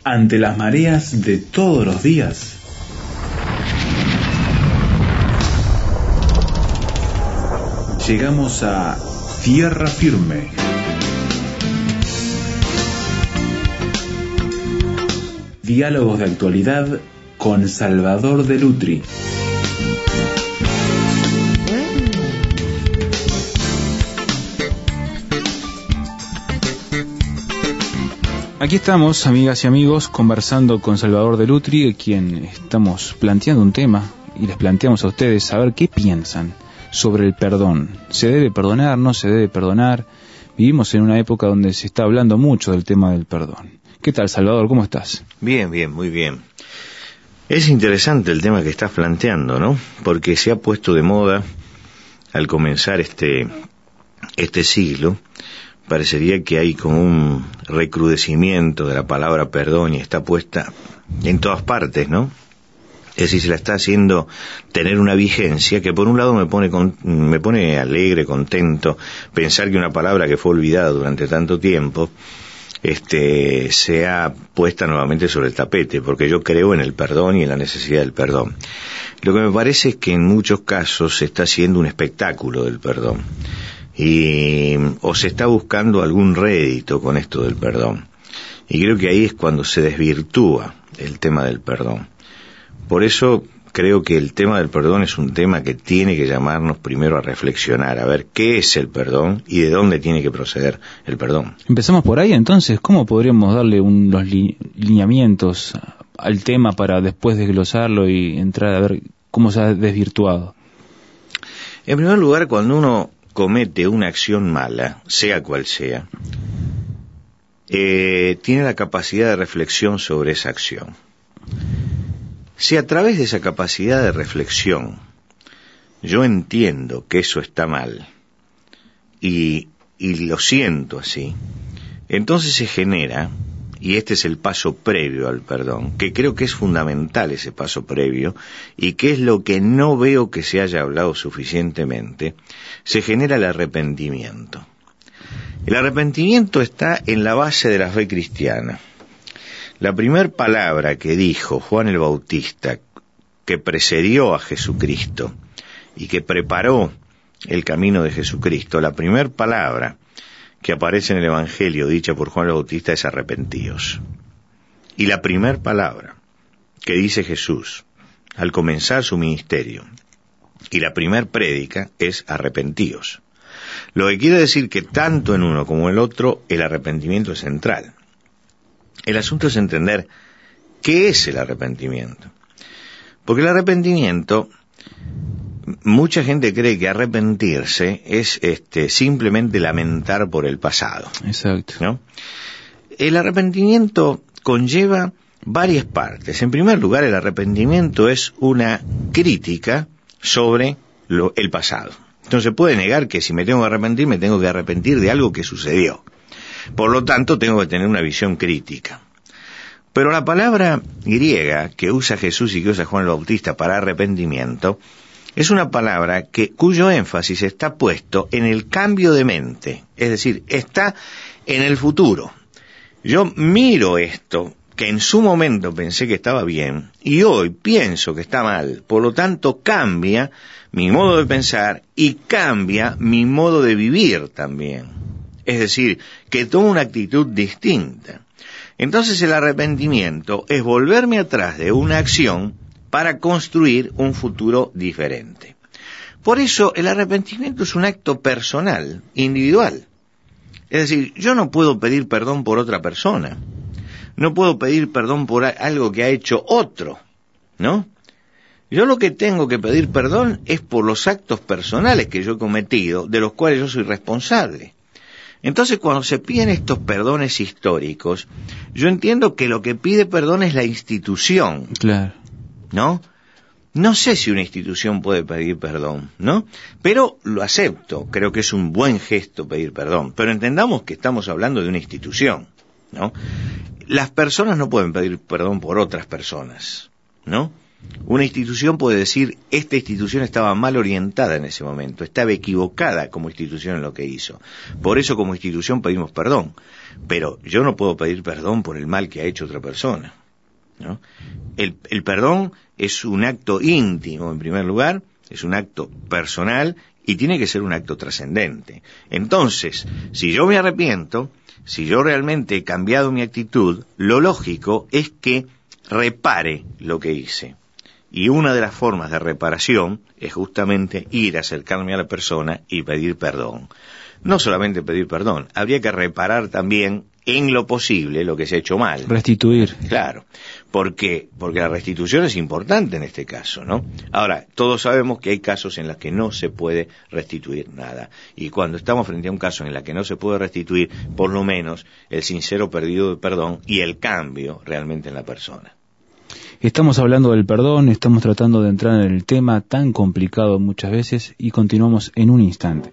Ante las mareas de todos los días, llegamos a tierra firme. Diálogos de actualidad con Salvador de Lutri. Aquí estamos, amigas y amigos, conversando con Salvador de Lutri, a quien estamos planteando un tema y les planteamos a ustedes saber qué piensan sobre el perdón. ¿Se debe perdonar? ¿No se debe perdonar? Vivimos en una época donde se está hablando mucho del tema del perdón. ¿Qué tal, Salvador? ¿Cómo estás? Bien, muy bien. Es interesante el tema que estás planteando, ¿no? Porque se ha puesto de moda al comenzar este siglo. Parecería que hay como un recrudecimiento de la palabra perdón y está puesta en todas partes, ¿no? Es decir, se la está haciendo tener una vigencia que por un lado me pone alegre, contento, pensar que una palabra que fue olvidada durante tanto tiempo sea puesta nuevamente sobre el tapete, porque yo creo en el perdón y en la necesidad del perdón. Lo que me parece es que en muchos casos se está haciendo un espectáculo del perdón. O se está buscando algún rédito con esto del perdón. Y creo que ahí es cuando se desvirtúa el tema del perdón. Por eso creo que el tema del perdón es un tema que tiene que llamarnos primero a reflexionar, a ver qué es el perdón y de dónde tiene que proceder el perdón. Empezamos por ahí, entonces, ¿cómo podríamos darle los lineamientos al tema para después desglosarlo y entrar a ver cómo se ha desvirtuado? En primer lugar, cuando uno comete una acción mala, sea cual sea, tiene la capacidad de reflexión sobre esa acción. Si a través de esa capacidad de reflexión yo entiendo que eso está mal y lo siento así, entonces se genera, y este es el paso previo al perdón, que creo que es fundamental ese paso previo, y que es lo que no veo que se haya hablado suficientemente, se genera el arrepentimiento. El arrepentimiento está en la base de la fe cristiana. La primera palabra que dijo Juan el Bautista, que precedió a Jesucristo y que preparó el camino de Jesucristo, la primera palabra que aparece en el Evangelio dicha por Juan el Bautista es arrepentíos. Y la primera palabra que dice Jesús al comenzar su ministerio y la primera prédica es arrepentíos. Lo que quiere decir que tanto en uno como en el otro el arrepentimiento es central. El asunto es entender qué es el arrepentimiento. Porque el arrepentimiento, mucha gente cree que arrepentirse es simplemente lamentar por el pasado. Exacto. ¿No? El arrepentimiento conlleva varias partes. En primer lugar, el arrepentimiento es una crítica sobre el pasado. Entonces se puede negar que si me tengo que arrepentir, me tengo que arrepentir de algo que sucedió. Por lo tanto, tengo que tener una visión crítica. Pero la palabra griega que usa Jesús y que usa Juan el Bautista para arrepentimiento es una palabra cuyo énfasis está puesto en el cambio de mente. Es decir, está en el futuro. Yo miro esto, que en su momento pensé que estaba bien, y hoy pienso que está mal. Por lo tanto, cambia mi modo de pensar y cambia mi modo de vivir también. Es decir, que tomo una actitud distinta. Entonces el arrepentimiento es volverme atrás de una acción para construir un futuro diferente. Por eso el arrepentimiento es un acto personal, individual. Es decir, yo no puedo pedir perdón por otra persona. No puedo pedir perdón por algo que ha hecho otro, ¿no? Yo lo que tengo que pedir perdón es por los actos personales que yo he cometido, de los cuales yo soy responsable. Entonces, cuando se piden estos perdones históricos, yo entiendo que lo que pide perdón es la institución. Claro. ¿No? No sé si una institución puede pedir perdón, ¿no? Pero lo acepto, creo que es un buen gesto pedir perdón. Pero entendamos que estamos hablando de una institución, ¿no? Las personas no pueden pedir perdón por otras personas, ¿no? Una institución puede decir, esta institución estaba mal orientada en ese momento, estaba equivocada como institución en lo que hizo. Por eso como institución pedimos perdón. Pero yo no puedo pedir perdón por el mal que ha hecho otra persona, ¿no? El perdón es un acto íntimo, en primer lugar, es un acto personal y tiene que ser un acto trascendente. Entonces, si yo me arrepiento, si yo realmente he cambiado mi actitud, lo lógico es que repare lo que hice. Y una de las formas de reparación es justamente ir a acercarme a la persona y pedir perdón. No solamente pedir perdón, habría que reparar también en lo posible lo que se ha hecho mal. Restituir. Claro, porque la restitución es importante en este caso, ¿no? Ahora, todos sabemos que hay casos en los que no se puede restituir nada. Y cuando estamos frente a un caso en el que no se puede restituir, por lo menos el sincero pedido de perdón y el cambio realmente en la persona. Estamos hablando del perdón, estamos tratando de entrar en el tema tan complicado muchas veces y continuamos en un instante.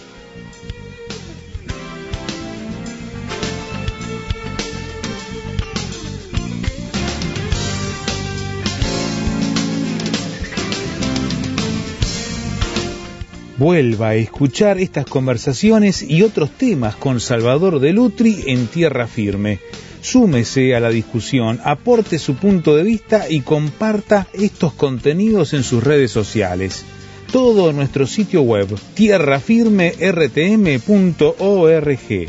Vuelva a escuchar estas conversaciones y otros temas con Salvador de Lutri en Tierra Firme. Súmese a la discusión, aporte su punto de vista y comparta estos contenidos en sus redes sociales. Todo en nuestro sitio web, tierrafirmertm.org.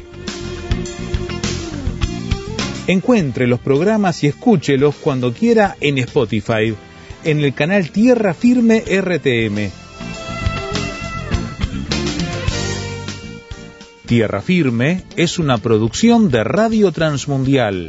Encuentre los programas y escúchelos cuando quiera en Spotify, en el canal Tierra Firme RTM. Tierra Firme es una producción de Radio Transmundial.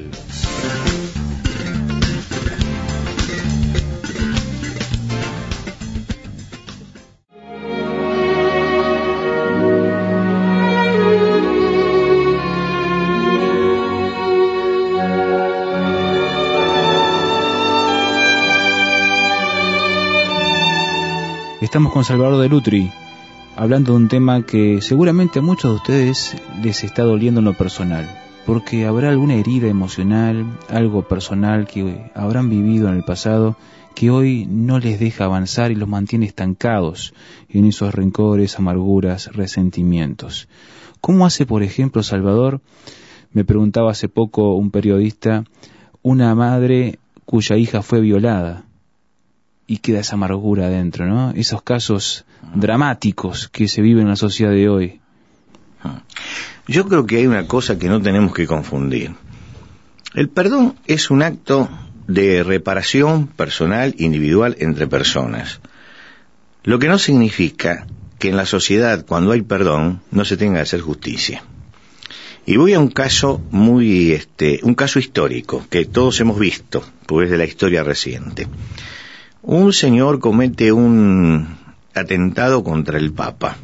Estamos con Salvador de Lutri, hablando de un tema que seguramente a muchos de ustedes les está doliendo en lo personal, porque habrá alguna herida emocional, algo personal que habrán vivido en el pasado que hoy no les deja avanzar y los mantiene estancados en esos rencores, amarguras, resentimientos. ¿Cómo hace, por ejemplo, Salvador? Me preguntaba hace poco un periodista, una madre cuya hija fue violada. Y queda esa amargura adentro, ¿no? Esos casos dramáticos que se viven en la sociedad de hoy. Yo creo que hay una cosa que no tenemos que confundir. El perdón es un acto de reparación personal, individual, entre personas. Lo que no significa que en la sociedad, cuando hay perdón, no se tenga que hacer justicia. Y voy a un caso un caso histórico, que todos hemos visto, porque es de la historia reciente. Un señor comete un atentado contra el Papa.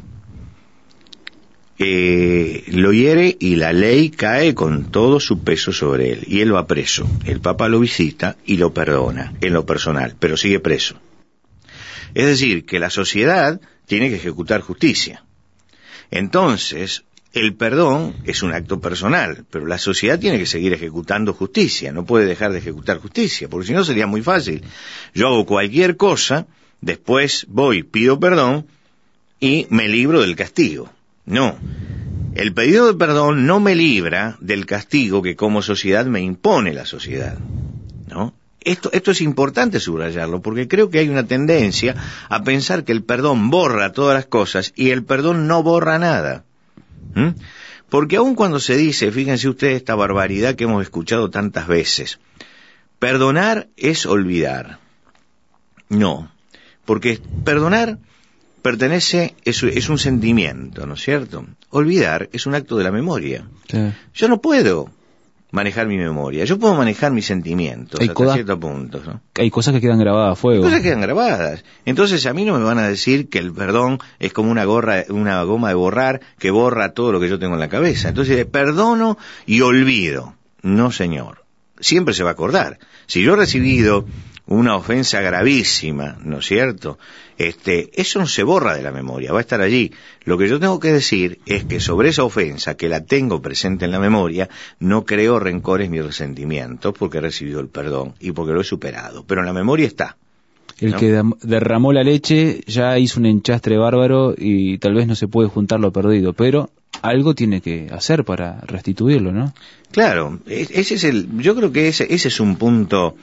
Lo hiere y la ley cae con todo su peso sobre él. Y él va preso. El Papa lo visita y lo perdona, en lo personal, pero sigue preso. Es decir, que la sociedad tiene que ejecutar justicia. Entonces, el perdón es un acto personal, pero la sociedad tiene que seguir ejecutando justicia, no puede dejar de ejecutar justicia, porque si no sería muy fácil. Yo hago cualquier cosa, después voy, pido perdón y me libro del castigo. No, el pedido de perdón no me libra del castigo que como sociedad me impone la sociedad, ¿no? Esto es importante subrayarlo, porque creo que hay una tendencia a pensar que el perdón borra todas las cosas y el perdón no borra nada. Porque aun cuando se dice, fíjense ustedes esta barbaridad que hemos escuchado tantas veces, perdonar es olvidar. No, porque perdonar es un sentimiento, ¿no es cierto? Olvidar es un acto de la memoria. Sí. Yo no puedo manejar mi memoria, yo puedo manejar mis sentimientos hasta cierto punto, ¿no? Hay cosas que quedan grabadas a fuego. Hay cosas que quedan grabadas. Entonces a mí no me van a decir que el perdón es como una goma de borrar que borra todo lo que yo tengo en la cabeza. Entonces perdono y olvido. No, señor. Siempre se va a acordar. Si yo he recibido una ofensa gravísima, ¿no es cierto? Eso no se borra de la memoria, va a estar allí. Lo que yo tengo que decir es que sobre esa ofensa, que la tengo presente en la memoria, no creo rencores ni resentimientos porque he recibido el perdón y porque lo he superado. Pero en la memoria está. El ¿no? que derramó la leche ya hizo un enchastre bárbaro y tal vez no se puede juntar lo perdido, pero algo tiene que hacer para restituirlo, ¿no? Claro, yo creo que ese es un punto,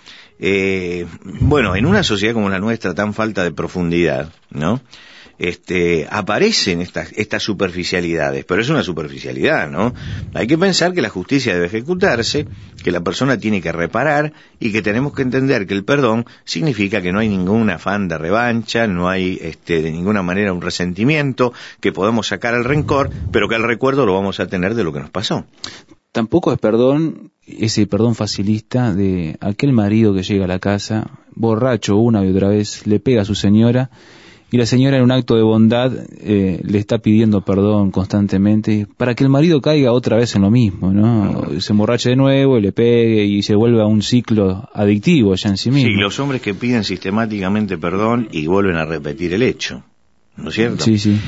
bueno, en una sociedad como la nuestra, tan falta de profundidad, ¿no? Aparecen estas superficialidades, pero es una superficialidad, ¿no? Hay que pensar que la justicia debe ejecutarse, que la persona tiene que reparar y que tenemos que entender que el perdón significa que no hay ningún afán de revancha, no hay de ninguna manera un resentimiento, que podemos sacar el rencor, pero que el recuerdo lo vamos a tener de lo que nos pasó. Tampoco es perdón, ese perdón facilista de aquel marido que llega a la casa, borracho una y otra vez, le pega a su señora, y la señora en un acto de bondad le está pidiendo perdón constantemente para que el marido caiga otra vez en lo mismo, ¿no? Se emborrache de nuevo y le pegue y se vuelve a un ciclo adictivo ya en sí mismo. Sí, los hombres que piden sistemáticamente perdón y vuelven a repetir el hecho, ¿no es cierto? Sí, sí.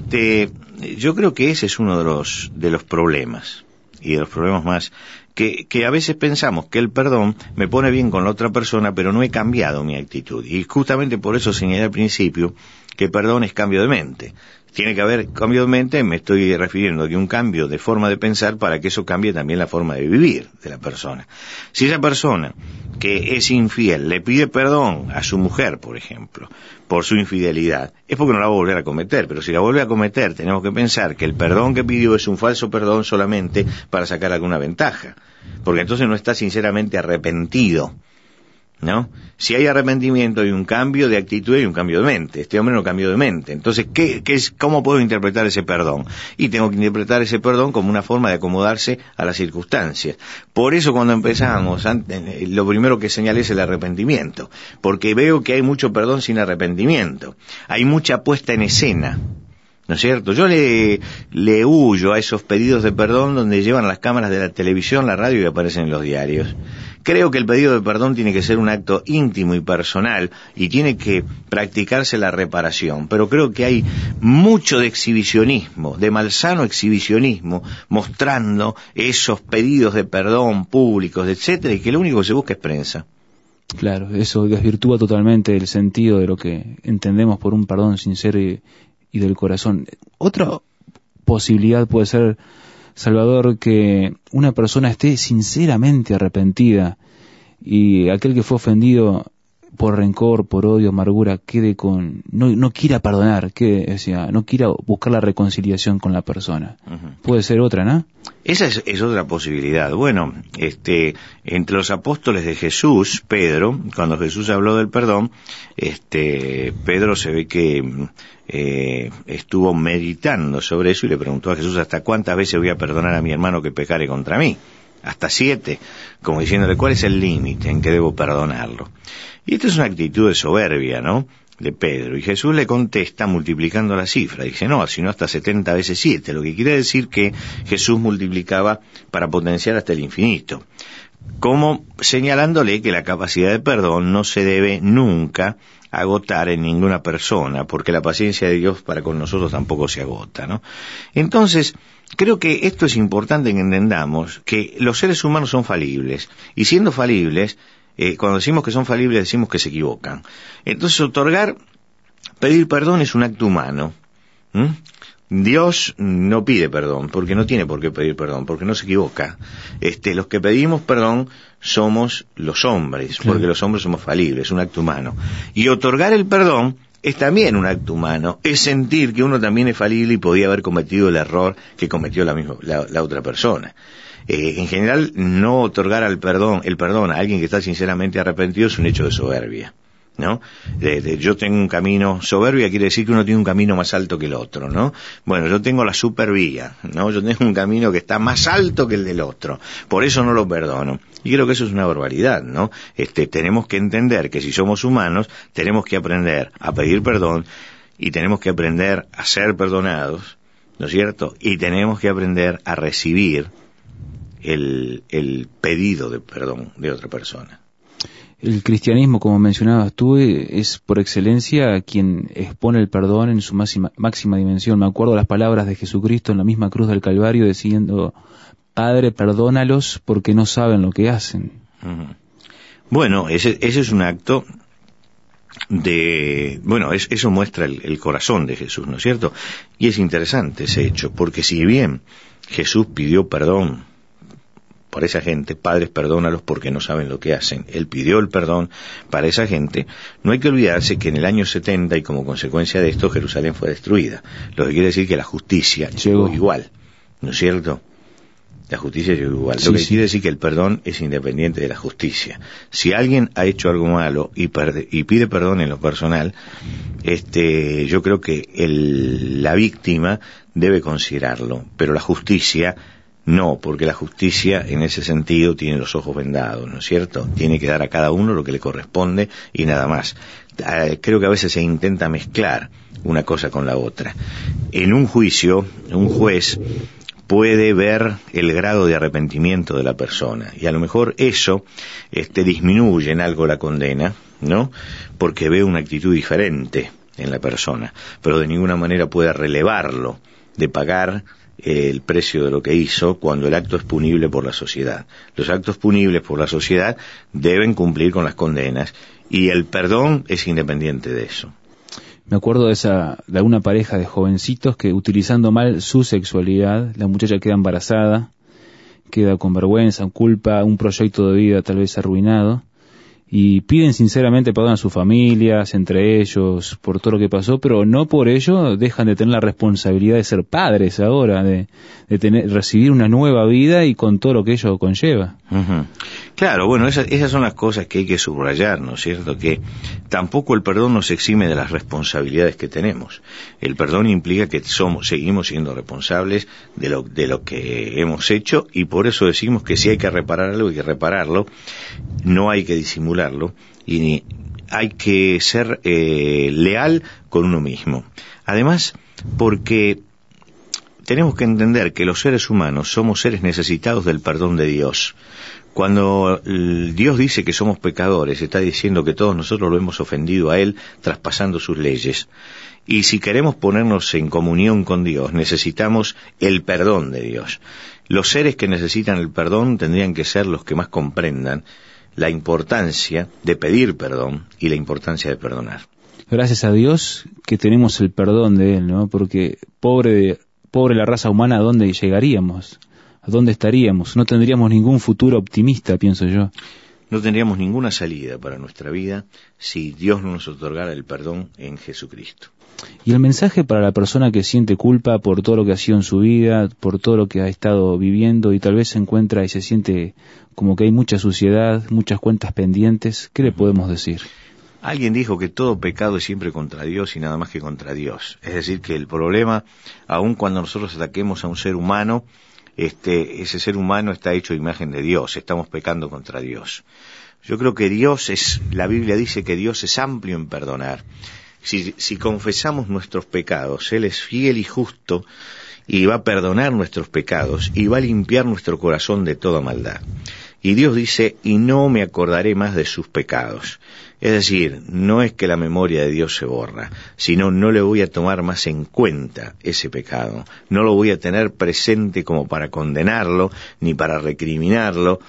Yo creo que ese es uno de los problemas, y de los problemas más, que a veces pensamos que el perdón me pone bien con la otra persona, pero no he cambiado mi actitud. Y justamente por eso señalé al principio que perdón es cambio de mente. Tiene que haber cambio de mente, me estoy refiriendo a que un cambio de forma de pensar para que eso cambie también la forma de vivir de la persona. Si esa persona que es infiel le pide perdón a su mujer, por ejemplo, por su infidelidad, es porque no la va a volver a cometer, pero si la vuelve a cometer tenemos que pensar que el perdón que pidió es un falso perdón solamente para sacar alguna ventaja, porque entonces no está sinceramente arrepentido, ¿no? Si hay arrepentimiento hay un cambio de actitud y un cambio de mente. Este hombre no cambió de mente. Entonces, ¿cómo puedo interpretar ese perdón? Y tengo que interpretar ese perdón como una forma de acomodarse a las circunstancias. Por eso cuando empezamos, lo primero que señalé es el arrepentimiento, porque veo que hay mucho perdón sin arrepentimiento. Hay mucha puesta en escena, ¿no es cierto? Yo le huyo a esos pedidos de perdón donde llevan las cámaras de la televisión, la radio y aparecen en los diarios. Creo que el pedido de perdón tiene que ser un acto íntimo y personal y tiene que practicarse la reparación, pero creo que hay mucho de exhibicionismo, de malsano exhibicionismo, mostrando esos pedidos de perdón públicos, etcétera, y que lo único que se busca es prensa. Claro, eso desvirtúa totalmente el sentido de lo que entendemos por un perdón sincero y del corazón. Otra posibilidad puede ser, Salvador, que una persona esté sinceramente arrepentida y aquel que fue ofendido por rencor, por odio, amargura, quede no quiera perdonar, no quiera buscar la reconciliación con la persona. Uh-huh. Puede ser otra, ¿no? Esa es otra posibilidad. Bueno, entre los apóstoles de Jesús, Pedro, cuando Jesús habló del perdón, Pedro se ve que estuvo meditando sobre eso y le preguntó a Jesús: ¿hasta cuántas veces voy a perdonar a mi hermano que pecare contra mí? Hasta 7, como diciéndole, ¿cuál es el límite en que debo perdonarlo? Y esta es una actitud de soberbia, ¿no?, de Pedro. Y Jesús le contesta multiplicando la cifra. Dice, no, sino hasta 70 veces 7, lo que quiere decir que Jesús multiplicaba para potenciar hasta el infinito, como señalándole que la capacidad de perdón no se debe nunca agotar en ninguna persona, porque la paciencia de Dios para con nosotros tampoco se agota, ¿no? Entonces, creo que esto es importante que entendamos que los seres humanos son falibles, y siendo falibles, cuando decimos que son falibles decimos que se equivocan. Entonces, pedir perdón es un acto humano. Dios no pide perdón, porque no tiene por qué pedir perdón, porque no se equivoca. Los que pedimos perdón somos los hombres, porque los hombres somos falibles, es un acto humano. Y otorgar el perdón es también un acto humano, es sentir que uno también es falible y podía haber cometido el error que cometió la otra persona. En general, no otorgar el perdón a alguien que está sinceramente arrepentido es un hecho de soberbia, ¿no? Yo tengo un camino, soberbia quiere decir que uno tiene un camino más alto que el otro, ¿no? Bueno, yo tengo la supervía, ¿no? Yo tengo un camino que está más alto que el del otro, por eso no lo perdono. Y creo que eso es una barbaridad, ¿no? Tenemos que entender que si somos humanos, tenemos que aprender a pedir perdón y tenemos que aprender a ser perdonados, ¿no es cierto? Y tenemos que aprender a recibir el pedido de perdón de otra persona. El cristianismo, como mencionabas tú, es por excelencia quien expone el perdón en su máxima dimensión. Me acuerdo las palabras de Jesucristo en la misma cruz del Calvario diciendo: Padre, perdónalos porque no saben lo que hacen. Uh-huh. Bueno, ese es un acto eso muestra el corazón de Jesús, ¿no es cierto? Y es interesante ese hecho, porque si bien Jesús pidió perdón por esa gente, padres, perdónalos porque no saben lo que hacen. Él pidió el perdón para esa gente. No hay que olvidarse que en el año 70, y como consecuencia de esto, Jerusalén fue destruida. Lo que quiere decir que la justicia llegó igual, ¿no es cierto? La justicia llegó igual. Lo que quiere decir que el perdón es independiente de la justicia. Si alguien ha hecho algo malo y pide perdón en lo personal, yo creo que la víctima debe considerarlo, pero la justicia no, porque la justicia en ese sentido tiene los ojos vendados, ¿no es cierto? Tiene que dar a cada uno lo que le corresponde y nada más. Creo que a veces se intenta mezclar una cosa con la otra. En un juicio, un juez puede ver el grado de arrepentimiento de la persona y a lo mejor eso disminuye en algo la condena, ¿no? Porque ve una actitud diferente en la persona, pero de ninguna manera puede relevarlo de pagar el precio de lo que hizo cuando el acto es punible por la sociedad. Los actos punibles por la sociedad deben cumplir con las condenas y el perdón es independiente de eso. Me acuerdo de una pareja de jovencitos que, utilizando mal su sexualidad, la muchacha queda embarazada, queda con vergüenza, culpa, un proyecto de vida tal vez arruinado, y piden sinceramente perdón a sus familias, entre ellos, por todo lo que pasó, pero no por ello dejan de tener la responsabilidad de ser padres ahora, de recibir una nueva vida y con todo lo que ello conlleva. Uh-huh. Claro, bueno, esas son las cosas que hay que subrayar, ¿no es cierto? Que tampoco el perdón nos exime de las responsabilidades que tenemos. El perdón implica que seguimos siendo responsables de lo que hemos hecho y por eso decimos que si hay que reparar algo, hay que repararlo, no hay que disimularlo y hay que ser leal con uno mismo. Además, porque tenemos que entender que los seres humanos somos seres necesitados del perdón de Dios. Cuando Dios dice que somos pecadores, está diciendo que todos nosotros lo hemos ofendido a Él traspasando sus leyes. Y si queremos ponernos en comunión con Dios, necesitamos el perdón de Dios. Los seres que necesitan el perdón tendrían que ser los que más comprendan la importancia de pedir perdón y la importancia de perdonar. Gracias a Dios que tenemos el perdón de Él, ¿no? Porque pobre la raza humana, ¿a dónde llegaríamos? ¿A dónde estaríamos? No tendríamos ningún futuro optimista, pienso yo. No tendríamos ninguna salida para nuestra vida si Dios no nos otorgara el perdón en Jesucristo. Y el mensaje para la persona que siente culpa por todo lo que ha sido en su vida, por todo lo que ha estado viviendo y tal vez se encuentra y se siente como que hay mucha suciedad, muchas cuentas pendientes, ¿qué le podemos decir? Alguien dijo que todo pecado es siempre contra Dios y nada más que contra Dios. Es decir, que el problema, aun cuando nosotros ataquemos a un ser humano, ese ser humano está hecho a imagen de Dios, estamos pecando contra Dios. Yo creo que la Biblia dice que Dios es amplio en perdonar. Si confesamos nuestros pecados, Él es fiel y justo y va a perdonar nuestros pecados y va a limpiar nuestro corazón de toda maldad. Y Dios dice, y no me acordaré más de sus pecados. Es decir, no es que la memoria de Dios se borra, sino no le voy a tomar más en cuenta ese pecado. No lo voy a tener presente como para condenarlo, ni para recriminarlo,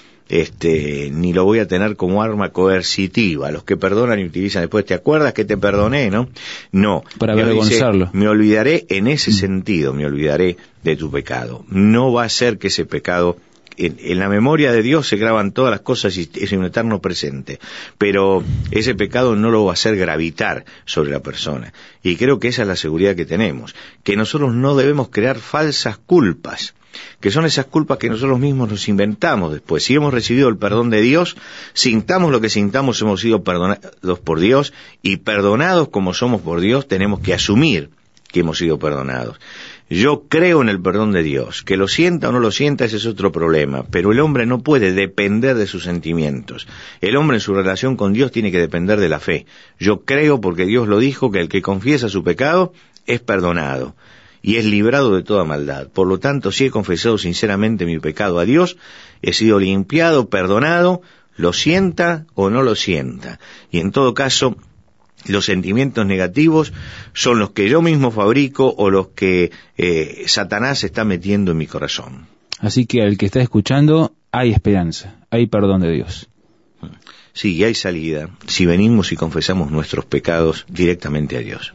ni lo voy a tener como arma coercitiva. Los que perdonan y utilizan después, ¿te acuerdas que te perdoné, no? No. Para avergonzarlo. Me olvidaré en ese sentido, me olvidaré de tu pecado. No va a ser que ese pecado... En la memoria de Dios se graban todas las cosas y es un eterno presente, pero ese pecado no lo va a hacer gravitar sobre la persona. Y creo que esa es la seguridad que tenemos, que nosotros no debemos crear falsas culpas, que son esas culpas que nosotros mismos nos inventamos después. Si hemos recibido el perdón de Dios, sintamos lo que sintamos, hemos sido perdonados por Dios, y perdonados como somos por Dios, tenemos que asumir que hemos sido perdonados. Yo creo en el perdón de Dios. Que lo sienta o no lo sienta, ese es otro problema. Pero el hombre no puede depender de sus sentimientos. El hombre en su relación con Dios tiene que depender de la fe. Yo creo, porque Dios lo dijo, que el que confiesa su pecado es perdonado y es librado de toda maldad. Por lo tanto, si he confesado sinceramente mi pecado a Dios, he sido limpiado, perdonado, lo sienta o no lo sienta. Y en todo caso, los sentimientos negativos son los que yo mismo fabrico o los que Satanás está metiendo en mi corazón. Así que al que está escuchando, hay esperanza, hay perdón de Dios. sí, hay salida si venimos y confesamos nuestros pecados directamente a Dios.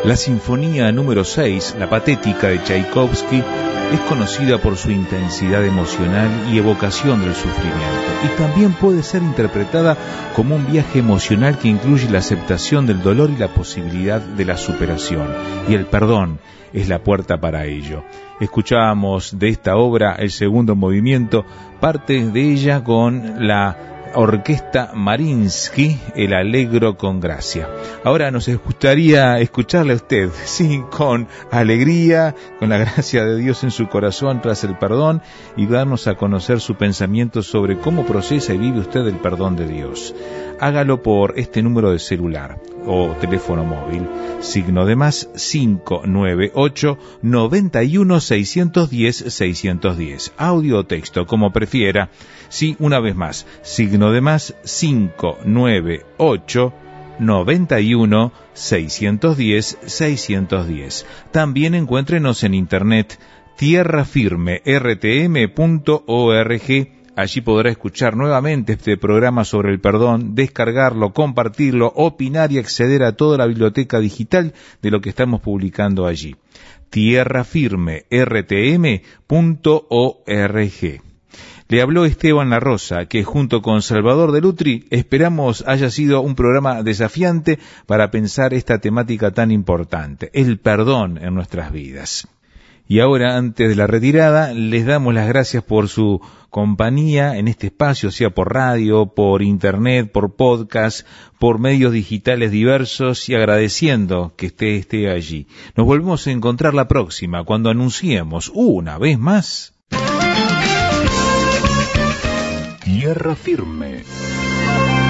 La Sinfonía número 6, la Patética de Tchaikovsky, es conocida por su intensidad emocional y evocación del sufrimiento, y también puede ser interpretada como un viaje emocional que incluye la aceptación del dolor y la posibilidad de la superación, y el perdón es la puerta para ello. Escuchábamos de esta obra el segundo movimiento, parte de ella con la Orquesta Mariinsky, el Allegro con Gracia. Ahora nos gustaría escucharle a usted, sí, con alegría, con la gracia de Dios en su corazón tras el perdón, y darnos a conocer su pensamiento sobre cómo procesa y vive usted el perdón de Dios. Hágalo por este número de celular o teléfono móvil, signo de más 598 91 610 610, audio o texto, como prefiera. Sí, una vez más, signo de más 598 91 610 610. También encuéntrenos en internet tierrafirmertm.org. Allí podrá escuchar nuevamente este programa sobre el perdón, descargarlo, compartirlo, opinar y acceder a toda la biblioteca digital de lo que estamos publicando allí. tierrafirmertm.org. Le habló Esteban La Rosa, que junto con Salvador de Lutri esperamos haya sido un programa desafiante para pensar esta temática tan importante, el perdón en nuestras vidas. Y ahora, antes de la retirada, les damos las gracias por su compañía en este espacio, sea por radio, por internet, por podcast, por medios digitales diversos, y agradeciendo que usted esté allí. Nos volvemos a encontrar la próxima, cuando anunciemos una vez más Tierra Firme.